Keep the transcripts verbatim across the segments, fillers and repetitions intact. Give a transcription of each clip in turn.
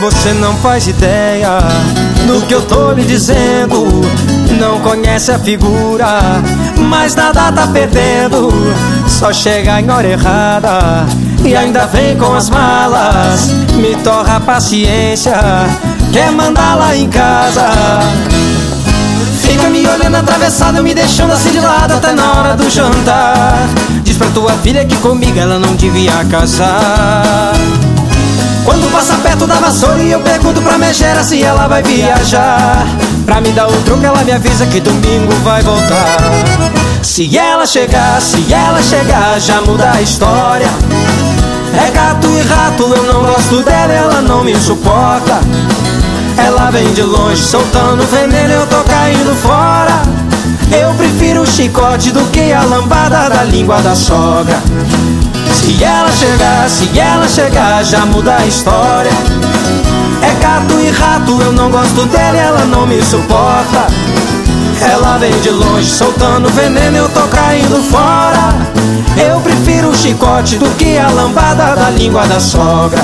Você não faz ideia do que eu tô lhe dizendo. Não conhece a figura, mas nada tá perdendo. Só chega em hora errada e ainda vem com as malas. Me torra a paciência, quer mandar lá em casa. Fica me olhando atravessado, me deixando assim de lado até na hora do jantar. Diz pra tua filha que comigo ela não devia casar. Quando passa perto da vassoura e eu pergunto pra megera se ela vai viajar, pra me dar o troco ela me avisa que domingo vai voltar. Se ela chegar, se ela chegar, já muda a história. É gato e rato, eu não gosto dela, ela não me suporta. Ela vem de longe soltando veneno, eu tô caindo fora. Eu prefiro o chicote do que a lambada da língua da sogra. Se ela chegar, se ela chegar, já muda a história. É gato e rato, eu não gosto dela e ela não me suporta. Ela vem de longe soltando veneno, eu tô caindo fora. Eu prefiro o chicote do que a lambada da língua da sogra.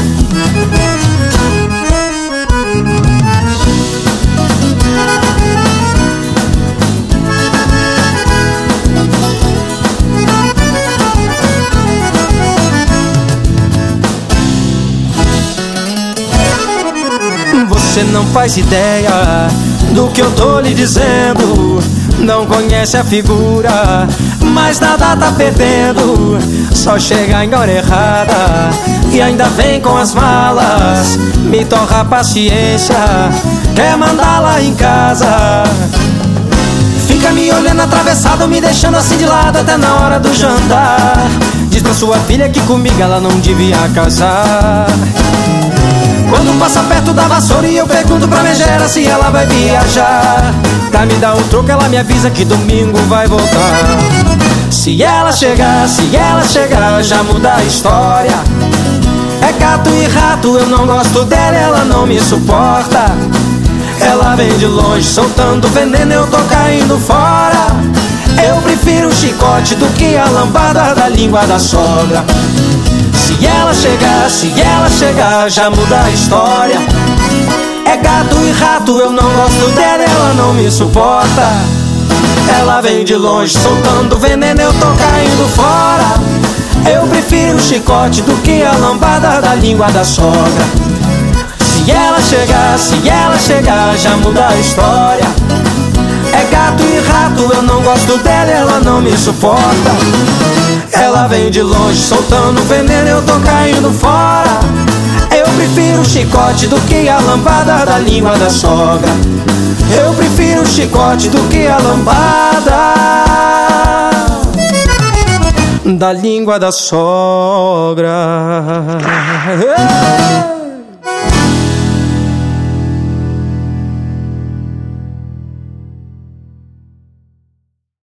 Você não faz ideia do que eu tô lhe dizendo. Não conhece a figura, mas nada tá perdendo. Só chega em hora errada e ainda vem com as malas. Me torra a paciência, quer mandar lá em casa. Fica me olhando atravessado, me deixando assim de lado até na hora do jantar. Diz pra sua filha que comigo ela não devia casar. Quando passa perto da vassoura e eu pergunto pra megera se ela vai viajar, pra me dar o troco ela me avisa que domingo vai voltar. Se ela chegar, se ela chegar, já muda a história. É gato e rato, eu não gosto dela, ela não me suporta. Ela vem de longe soltando veneno, eu tô caindo fora. Eu prefiro o chicote do que a lambada da língua da sogra. Se ela chegar, se ela chegar, já muda a história. É gato e rato, eu não gosto dela, ela não me suporta. Ela vem de longe soltando veneno, eu tô caindo fora. Eu prefiro o chicote do que a lambada da língua da sogra. Se ela chegar, se ela chegar, já muda a história. É gato e rato, eu não gosto dela, ela não me suporta. Ela vem de longe soltando veneno, eu tô caindo fora. Eu prefiro o chicote do que a lambada da língua da sogra. Eu prefiro o chicote do que a lambada da língua da sogra.